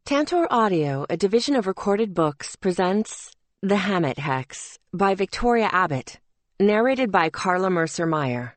Tantor Audio, a division of Recorded Books, presents The Hammett Hex by Victoria Abbott, narrated by Carla Mercer Meyer.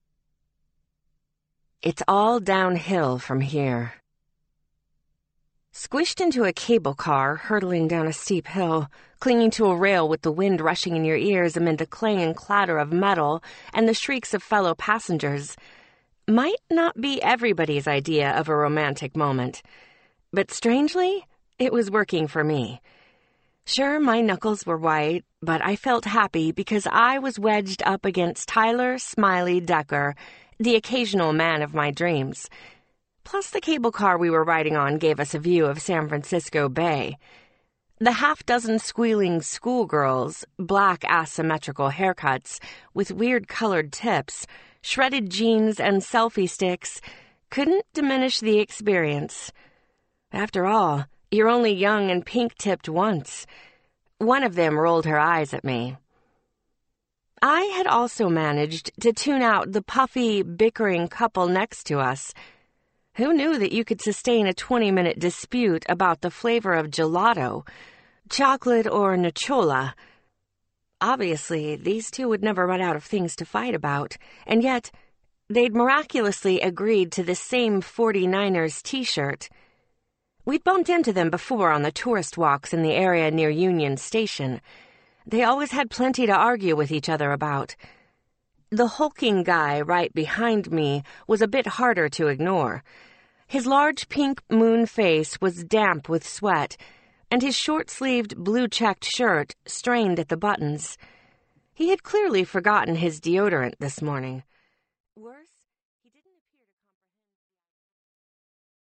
It's all downhill from here. Squished into a cable car, hurtling down a steep hill, clinging to a rail with the wind rushing in your ears amid the clang and clatter of metal and the shrieks of fellow passengers, might not be everybody's idea of a romantic moment. But strangely, it was working for me. Sure, my knuckles were white, but I felt happy because I was wedged up against Tyler Smiley Decker, the occasional man of my dreams. Plus, the cable car we were riding on gave us a view of San Francisco Bay. The half-dozen squealing schoolgirls, black asymmetrical haircuts with weird colored tips, shredded jeans, and selfie sticks couldn't diminish the experience. After all, you're only young and pink-tipped once. One of them rolled her eyes at me. I had also managed to tune out the puffy, bickering couple next to us. Who knew that you could sustain a 20-minute dispute about the flavor of gelato, chocolate or nocciola? Obviously, these two would never run out of things to fight about, and yet they'd miraculously agreed to the same 49ers t-shirt. We'd bumped into them before on the tourist walks in the area near Union Station. They always had plenty to argue with each other about. The hulking guy right behind me was a bit harder to ignore. His large pink moon face was damp with sweat, and his short-sleeved blue-checked shirt strained at the buttons. He had clearly forgotten his deodorant this morning.